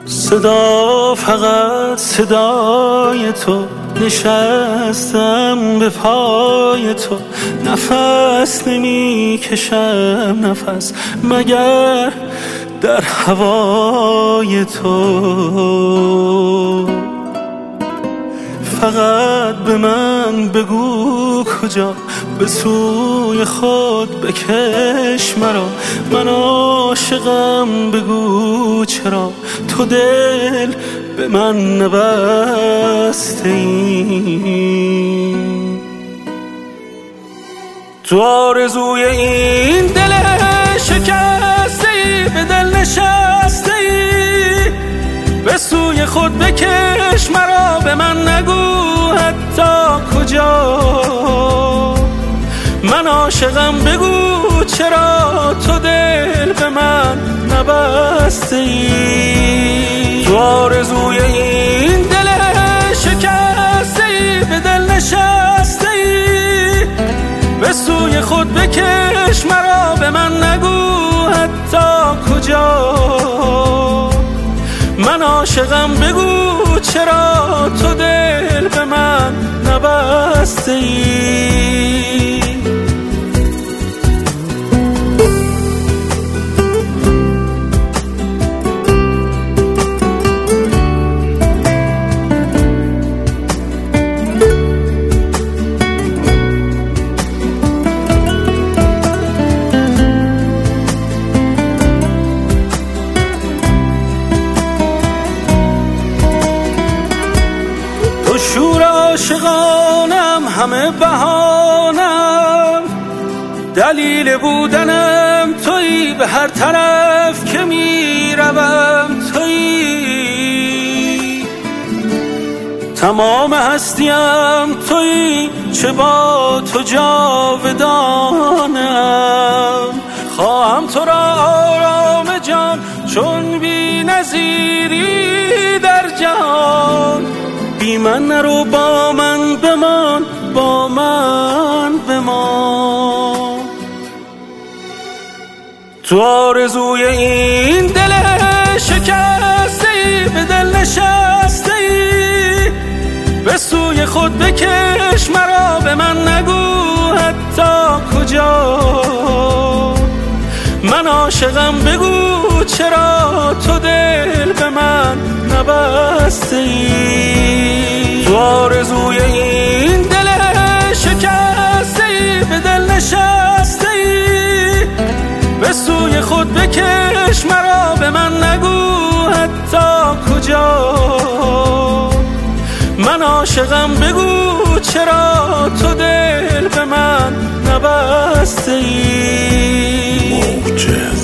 صدا فقط صدای تو، نشستم به پای تو، نفس نمی کشم نفس مگر در هوای تو. فقط به من بگو کجا، به سوی خود بکش مرا، من عاشقم بگو چرا تو دل به من نبسته ای. تو آرزوی این دل شکسته ای، به دل نشسته ای، به سوی خود بکش مرا، به من نگو حتی کجا، من عاشقم بگو چرا تو دل به من نبسته ای. تو آرزوی این دل شکسته ای، به دل نشسته ای، به سوی خود بکش مرا، به من نگو حتی کجا، من عاشقم بگو چرا تو دل به من نبسته ای. شور عاشقانم همه بهانم، دلیل بودنم تویی، به هر طرف که میروم تویی، تمام هستیم تویی، چه با تو جاودانم. خواهم تو را آرام جان، چون بی نظیری در جهان، بی من نرو با من بمان، با من بمان. تو آرزوی این دل شکسته ای، به دل نشسته ای، به سوی خود بکش مرا، به من نگو حتی کجا، من عاشقم بگو چرا تو دل به من نبسته ای. تو آرزوی این دل شکسته ای، به دل نشسته ای، به سوی خود بکش مرا، به من نگو حتی کجا، من عاشقم بگو چرا تو دل به من نبسته ای.